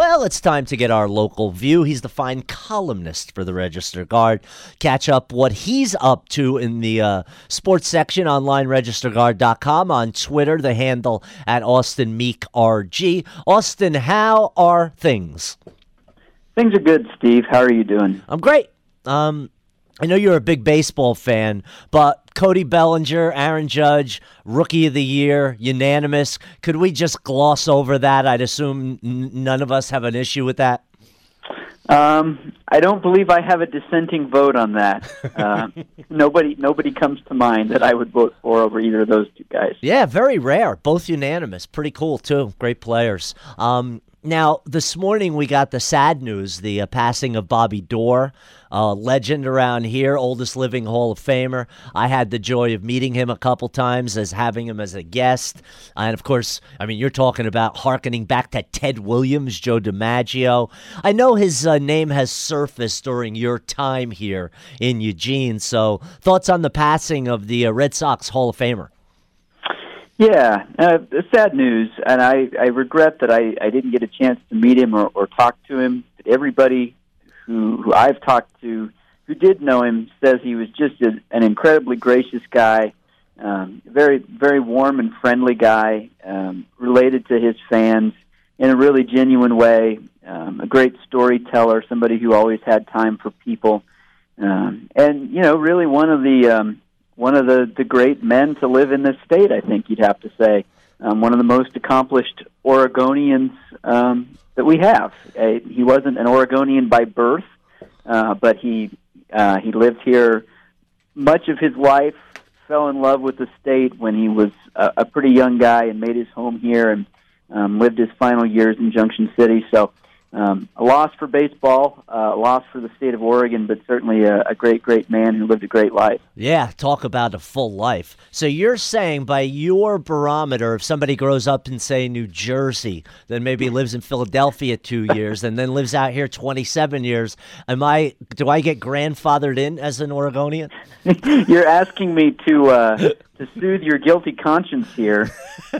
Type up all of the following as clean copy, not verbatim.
Well, it's time to get our local view. He's the fine columnist for the Register-Guard. Catch up what he's up to in the sports section online, registerguard.com. On Twitter, the handle at AustinMeekRG. Austin, how are things? Things are good, Steve. How are you doing? I'm great. I know you're a big baseball fan, but Cody Bellinger, Aaron Judge, Rookie of the Year, unanimous. Could we just gloss over that? I'd assume none of us have an issue with that. I don't believe I have a dissenting vote on that. Nobody comes to mind that I would vote for over either of those two guys. Yeah, very rare. Both unanimous. Pretty cool, too. Great players. Now, this morning we got the sad news, the passing of Bobby Doerr, legend around here, oldest living Hall of Famer. I had the joy of meeting him a couple times, having him as a guest. And, of course, I mean, you're talking about hearkening back to Ted Williams, Joe DiMaggio. I know his name has surfaced during your time here in Eugene. So thoughts on the passing of the Red Sox Hall of Famer? Yeah, sad news, and I regret that I didn't get a chance to meet him or talk to him. But everybody who I've talked to who did know him says he was just an incredibly gracious guy, very, very warm and friendly guy, related to his fans in a really genuine way, a great storyteller, somebody who always had time for people, and, you know, really one of the great men to live in this state, I think you'd have to say. One of the most accomplished Oregonians that we have. He wasn't an Oregonian by birth, but he lived here much of his life, fell in love with the state when he was a pretty young guy and made his home here and lived his final years in Junction City. So a loss for baseball, a loss for the state of Oregon, but certainly a great, great man who lived a great life. Yeah, talk about a full life. So you're saying by your barometer, if somebody grows up in, say, New Jersey, then maybe lives in Philadelphia 2 years, and then lives out here 27 years, do I get grandfathered in as an Oregonian? You're asking me to soothe your guilty conscience here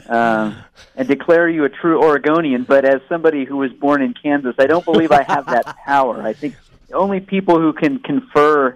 and declare you a true Oregonian, but as somebody who was born in Kansas, I don't believe I have that power. I think only people who can confer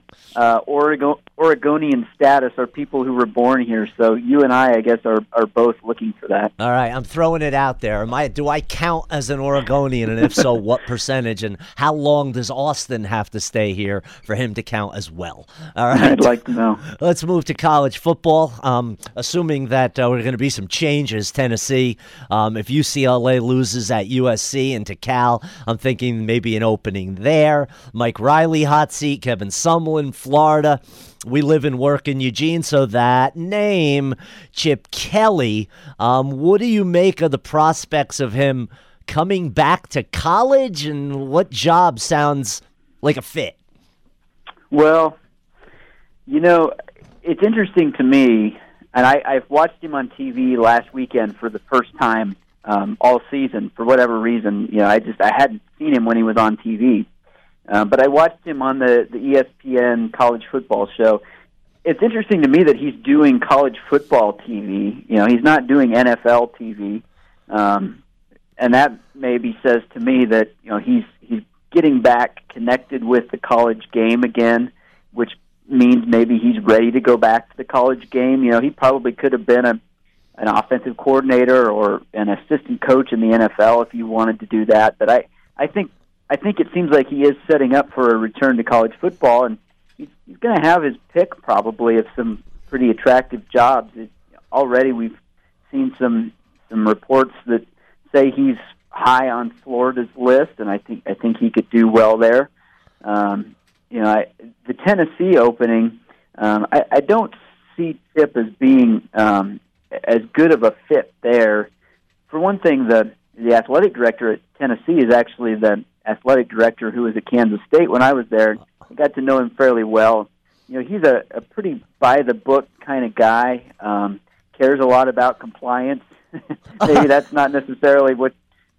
Oregonian status are people who were born here. So you and I guess, are both looking for that. All right, I'm throwing it out there. Do I count as an Oregonian, and if so, what percentage? And how long does Austin have to stay here for him to count as well? All right, I'd like to know. Let's move to college football. Assuming that there are going to be some changes, Tennessee. If UCLA loses at USC and to Cal, I'm thinking maybe an opening there. Mike Riley, hot seat. Kevin Sumlin, Florida. We live and work in Eugene, so that name, Chip Kelly, what do you make of the prospects of him coming back to college, and what job sounds like a fit? Well, you know, it's interesting to me, and I've watched him on TV last weekend for the first time all season for whatever reason. You know, I hadn't seen him when he was on TV. But I watched him on the ESPN college football show. It's interesting to me that he's doing college football TV. You know, he's not doing NFL TV. And that maybe says to me that, you know, he's getting back connected with the college game again, which means maybe he's ready to go back to the college game. You know, he probably could have been an offensive coordinator or an assistant coach in the NFL if you wanted to do that. But I think it seems like he is setting up for a return to college football, and he's going to have his pick probably of some pretty attractive jobs. Already we've seen some reports that say he's high on Florida's list, and I think he could do well there. You know, the Tennessee opening, I don't see Chip as being as good of a fit there. For one thing, the athletic director at Tennessee is actually the athletic director who was at Kansas State when I was there. I got to know him fairly well. You know, he's a pretty by-the-book kind of guy, cares a lot about compliance. Maybe that's not necessarily what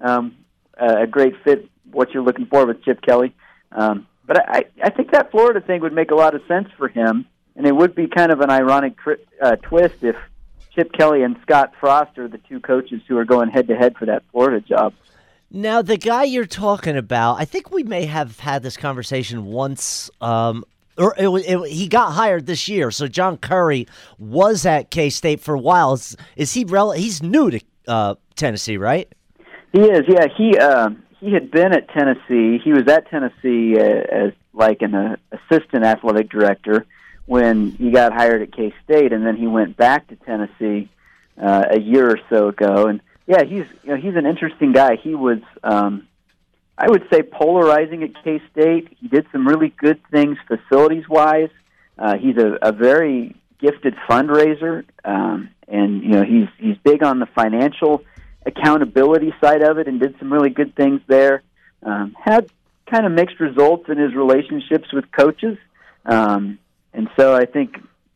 a great fit, what you're looking for with Chip Kelly. But I think that Florida thing would make a lot of sense for him, and it would be kind of an ironic twist if Chip Kelly and Scott Frost are the two coaches who are going head-to-head for that Florida job. Now, the guy you're talking about, I think we may have had this conversation once, he got hired this year. So John Curry was at K-State for a while. Is he he's new to Tennessee, right? He is, yeah. He had been at Tennessee. He was at Tennessee as like an assistant athletic director when he got hired at K-State, and then he went back to Tennessee a year or so ago. And yeah, he's an interesting guy. He was, I would say, polarizing at K-State. He did some really good things facilities-wise. He's a very gifted fundraiser, and he's big on the financial accountability side of it, and did some really good things there. Had kind of mixed results in his relationships with coaches, and so I think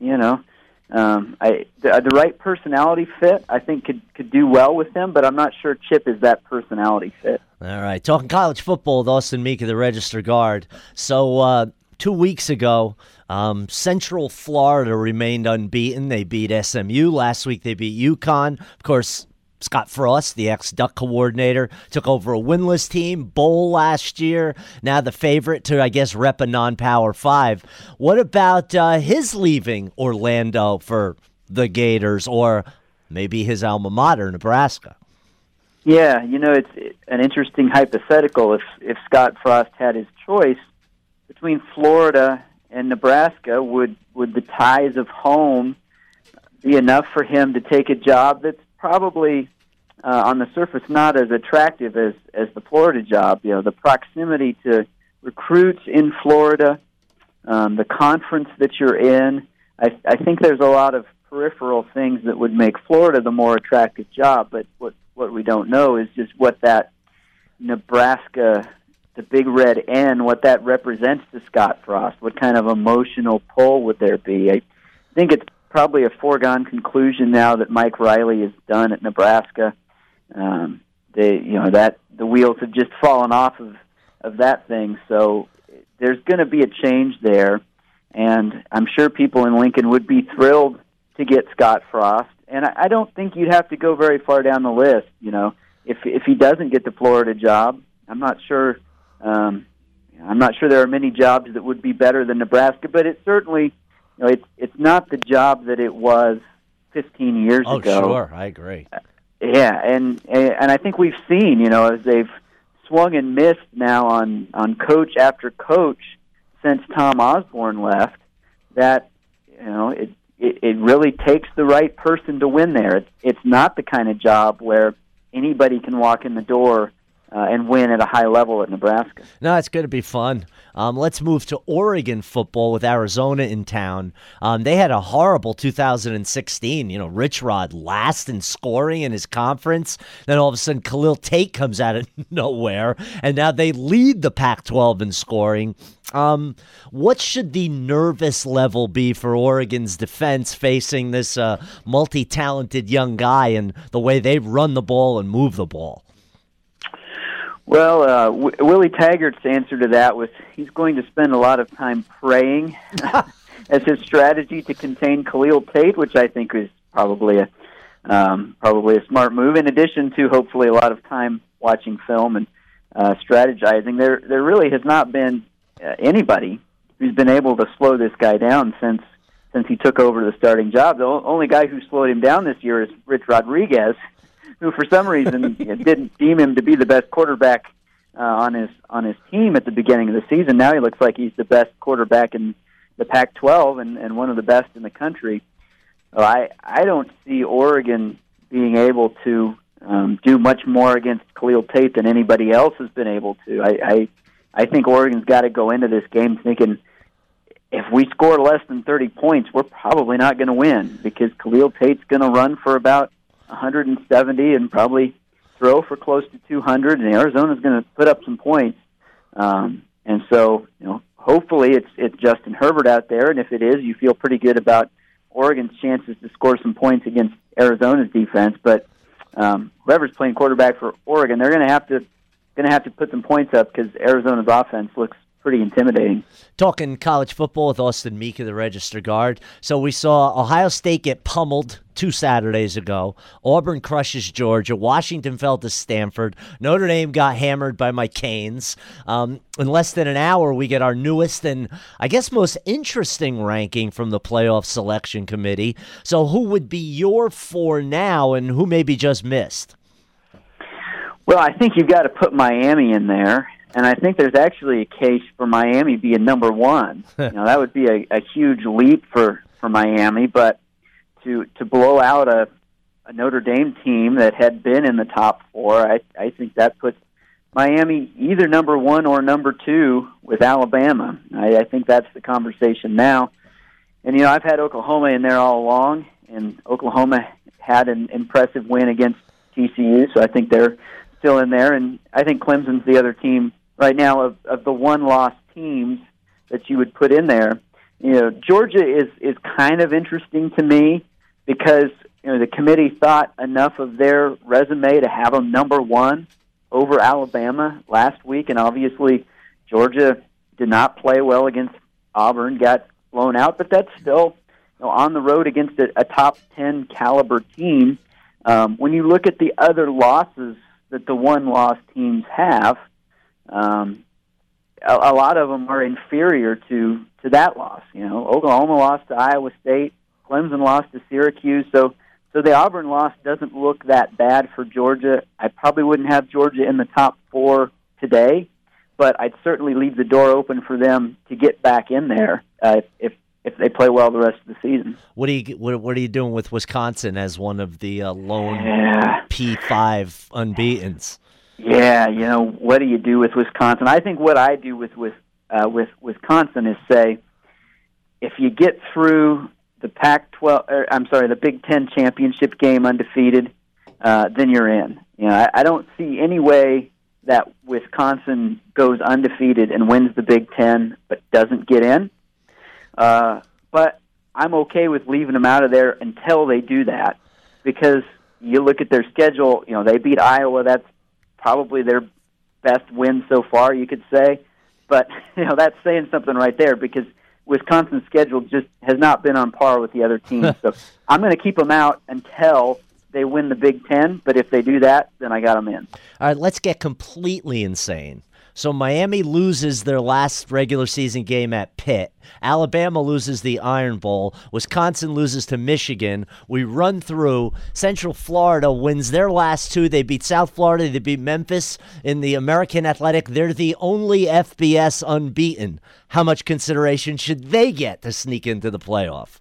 the right personality fit, I think, could do well with him, but I'm not sure Chip is that personality fit. All right, talking college football with Austin Meek, the Register Guard. So 2 weeks ago, Central Florida remained unbeaten. They beat SMU. Last week they beat UConn. Of course, Scott Frost, the ex-Duck coordinator, took over a winless team, bowl last year, now the favorite to, I guess, rep a non-Power 5. What about his leaving Orlando for the Gators, or maybe his alma mater, Nebraska? Yeah, it's an interesting hypothetical. If Scott Frost had his choice between Florida and Nebraska, would the ties of home be enough for him to take a job that's probably on the surface not as attractive as the Florida job? The proximity to recruits in Florida, the conference that you're in. I think there's a lot of peripheral things that would make Florida the more attractive job, but what we don't know is just what that Nebraska, the Big Red N, what that represents to Scott Frost. What kind of emotional pull would there be? I think it's probably a foregone conclusion now that Mike Riley is done at Nebraska. The wheels have just fallen off of that thing. So there's going to be a change there, and I'm sure people in Lincoln would be thrilled to get Scott Frost. And I don't think you'd have to go very far down the list. If he doesn't get the Florida job, I'm not sure. I'm not sure there are many jobs that would be better than Nebraska, but it certainly. It's not the job that it was 15 years ago. Oh, sure, I agree. Yeah, and I think we've seen, as they've swung and missed now on coach after coach since Tom Osborne left, that it really takes the right person to win there. It's not the kind of job where anybody can walk in the door and win at a high level at Nebraska. No, it's going to be fun. Let's move to Oregon football with Arizona in town. They had a horrible 2016. Rich Rod last in scoring in his conference. Then all of a sudden, Khalil Tate comes out of nowhere, and now they lead the Pac-12 in scoring. What should the nervous level be for Oregon's defense facing this multi-talented young guy and the way they run the ball and move the ball? Well, Willie Taggart's answer to that was he's going to spend a lot of time praying as his strategy to contain Khalil Tate, which I think is probably a smart move. In addition to hopefully a lot of time watching film and strategizing, there really has not been anybody who's been able to slow this guy down since he took over the starting job. The only guy who slowed him down this year is Rich Rodriguez, who for some reason didn't deem him to be the best quarterback on his team at the beginning of the season. Now he looks like he's the best quarterback in the Pac-12 and one of the best in the country. So I don't see Oregon being able to do much more against Khalil Tate than anybody else has been able to. I think Oregon's got to go into this game thinking, if we score less than 30 points, we're probably not going to win, because Khalil Tate's going to run for about 170 and probably throw for close to 200, and Arizona's going to put up some points. And so, hopefully it's Justin Herbert out there, and if it is, you feel pretty good about Oregon's chances to score some points against Arizona's defense. But whoever's playing quarterback for Oregon, they're going to have to put some points up, because Arizona's offense looks pretty intimidating. Talking college football with Austin Meek, the Register Guard. So we saw Ohio State get pummeled 2 Saturdays ago. Auburn crushes Georgia. Washington fell to Stanford. Notre Dame got hammered by my Canes. In less than an hour, we get our newest and I guess most interesting ranking from the playoff selection committee. So who would be your 4 now and who maybe just missed? Well, I think you've got to put Miami in there. And I think there's actually a case for Miami being number 1. That would be a huge leap for Miami, but to blow out a Notre Dame team that had been in the top 4, I think that puts Miami either number 1 or number 2 with Alabama. I think that's the conversation now. And, I've had Oklahoma in there all along, and Oklahoma had an impressive win against TCU, so I think they're still in there. And I think Clemson's the other team right now of the one-loss teams that you would put in there. Georgia is kind of interesting to me because the committee thought enough of their resume to have them number 1 over Alabama last week, and obviously Georgia did not play well against Auburn, got blown out, but that's still on the road against a top 10 caliber team. When you look at the other losses that the one-loss teams have, a lot of them are inferior to that loss. Oklahoma lost to Iowa State, Clemson lost to Syracuse, so the Auburn loss doesn't look that bad for Georgia. I probably wouldn't have Georgia in the top 4 today, but I'd certainly leave the door open for them to get back in there if they play well the rest of the season. What are you doing with Wisconsin as one of the lone P5 unbeatens? Yeah, what do you do with Wisconsin? I think what I do with Wisconsin is say, if you get through the the Big Ten championship game undefeated, then you're in. I don't see any way that Wisconsin goes undefeated and wins the Big Ten but doesn't get in. But I'm okay with leaving them out of there until they do that, because you look at their schedule. They beat Iowa. That's probably their best win so far, you could say. But, that's saying something right there, because Wisconsin's schedule just has not been on par with the other teams. So I'm going to keep them out until they win the Big Ten. But if they do that, then I got them in. All right, let's get completely insane. So Miami loses their last regular season game at Pitt. Alabama loses the Iron Bowl. Wisconsin loses to Michigan. We run through. Central Florida wins their last 2. They beat South Florida. They beat Memphis in the American Athletic. They're the only FBS unbeaten. How much consideration should they get to sneak into the playoff?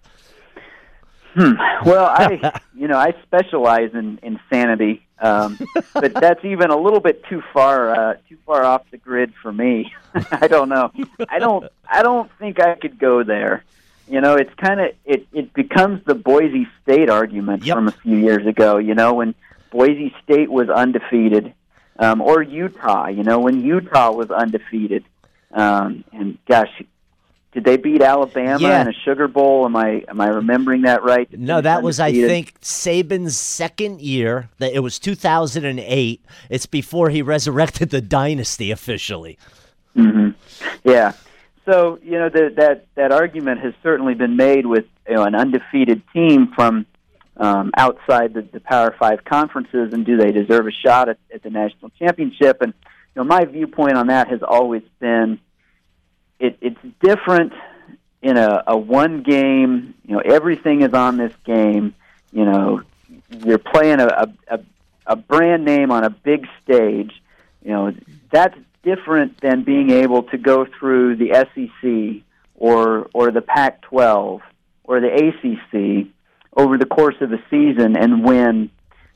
Well, I specialize in insanity, but that's even a little bit too far off the grid for me. I don't know. I don't think I could go there. It's kind of it becomes the Boise State argument from a few years ago. When Boise State was undefeated, or Utah. When Utah was undefeated, and gosh. Did they beat Alabama in a Sugar Bowl? Am I remembering that right? No, that was, I think, Saban's second year. It was 2008. It's before he resurrected the dynasty officially. Mm-hmm. Yeah. So, that argument has certainly been made with an undefeated team from outside the Power 5 conferences, and do they deserve a shot at the national championship? And my viewpoint on that has always been, it's different in a one game. Everything is on this game. You're playing a brand name on a big stage. That's different than being able to go through the SEC or the Pac-12 or the ACC over the course of a season and win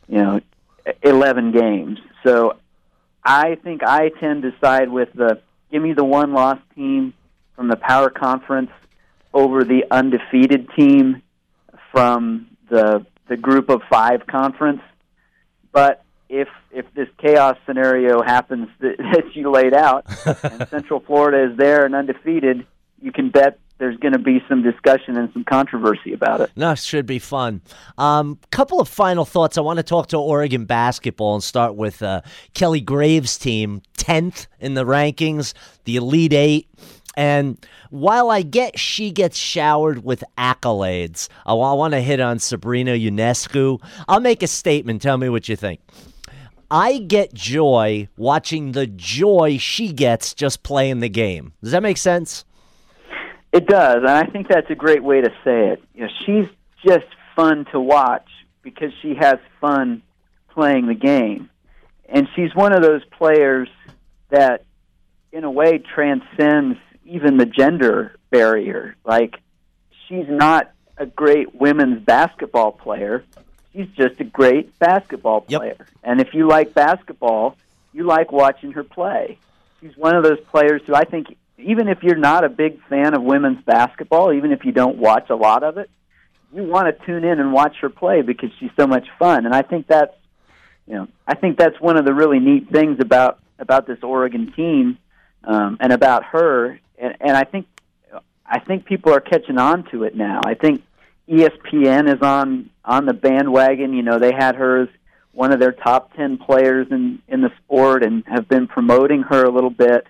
11 games. So I think I tend to side with give me the one-loss team from the Power Conference over the undefeated team from the Group of 5 conference. But if this chaos scenario happens that you laid out, and Central Florida is there and undefeated, you can bet there's going to be some discussion and some controversy about it. No, it should be fun. Couple of final thoughts. I want to talk to Oregon basketball and start with Kelly Graves' team, 10th in the rankings, the Elite Eight. And while I get she gets showered with accolades, I want to hit on Sabrina Ionescu. I'll make a statement. Tell me what you think. I get joy watching the joy she gets just playing the game. Does that make sense? It does, and I think that's a great way to say it. She's just fun to watch because she has fun playing the game. And she's one of those players that, in a way, transcends even the gender barrier. Like, she's not a great women's basketball player. She's just a great basketball player. Yep. And if you like basketball, you like watching her play. She's one of those players who I think, even if you're not a big fan of women's basketball, even if you don't watch a lot of it, you want to tune in and watch her play because she's so much fun. And I think that's, one of the really neat things about this Oregon team and about her. And I think people are catching on to it now. I think ESPN is on the bandwagon. They had her as one of their top 10 players in the sport and have been promoting her a little bit.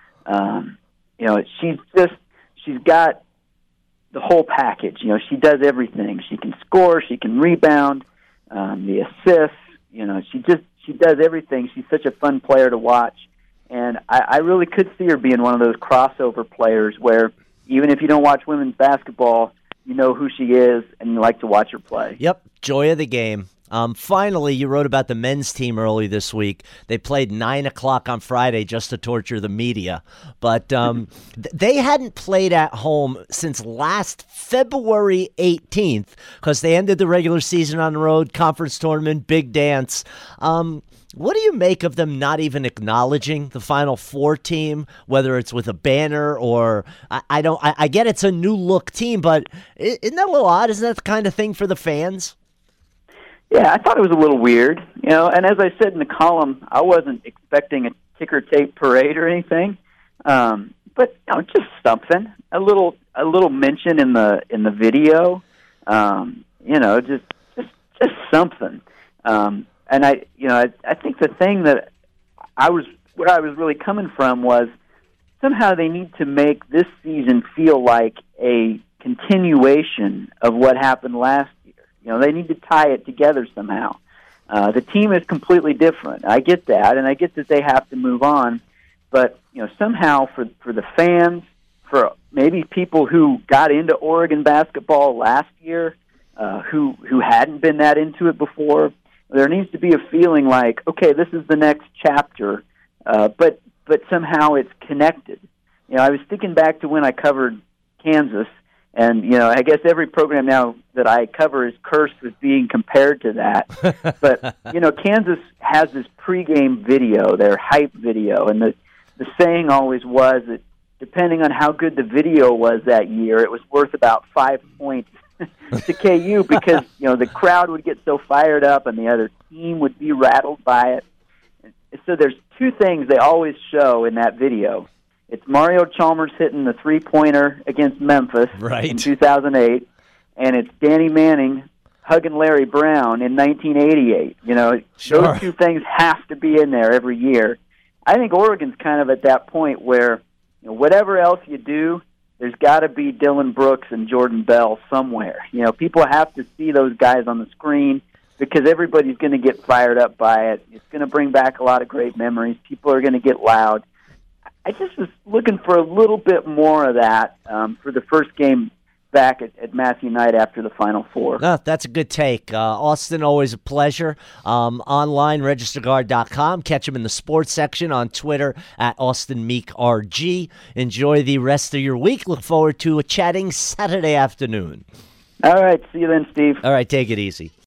She's got the whole package. She does everything. She can score, she can rebound, the assists. She does everything. She's such a fun player to watch. And I really could see her being one of those crossover players where even if you don't watch women's basketball, you know who she is and you like to watch her play. Yep, joy of the game. Finally, you wrote about the men's team early this week. They played 9 o'clock on Friday just to torture the media. But they hadn't played at home since last February 18th because they ended the regular season on the road, conference tournament, big dance. What do you make of them not even acknowledging the Final Four team, whether it's with a banner or I get it's a new look team, but isn't that a little odd? Isn't that the kind of thing for the fans? Yeah, I thought it was a little weird, and as I said in the column, I wasn't expecting a ticker tape parade or anything, but just something, a little mention in the video, just something. And I think the thing that where I was really coming from was somehow they need to make this season feel like a continuation of what happened last year. They need to tie it together somehow. The team is completely different. I get that, and I get that they have to move on. But somehow for the fans, for maybe people who got into Oregon basketball last year, who hadn't been that into it before, there needs to be a feeling like, okay, this is the next chapter, but somehow it's connected. I was thinking back to when I covered Kansas. And, I guess every program now that I cover is cursed with being compared to that. But, Kansas has this pregame video, their hype video, and the saying always was that depending on how good the video was that year, it was worth about 5 points to KU because, the crowd would get so fired up and the other team would be rattled by it. And so there's two things they always show in that video. It's Mario Chalmers hitting the three-pointer against Memphis in 2008, and it's Danny Manning hugging Larry Brown in 1988. Sure. Those two things have to be in there every year. I think Oregon's kind of at that point where whatever else you do, there's got to be Dylan Brooks and Jordan Bell somewhere. People have to see those guys on the screen because everybody's going to get fired up by it. It's going to bring back a lot of great memories. People are going to get loud. I just was looking for a little bit more of that for the first game back at Mass Unite after the Final Four. No, that's a good take. Austin, always a pleasure. Online, registerguard.com. Catch him in the sports section on Twitter at AustinMeekRG. Enjoy the rest of your week. Look forward to chatting Saturday afternoon. All right. See you then, Steve. All right. Take it easy.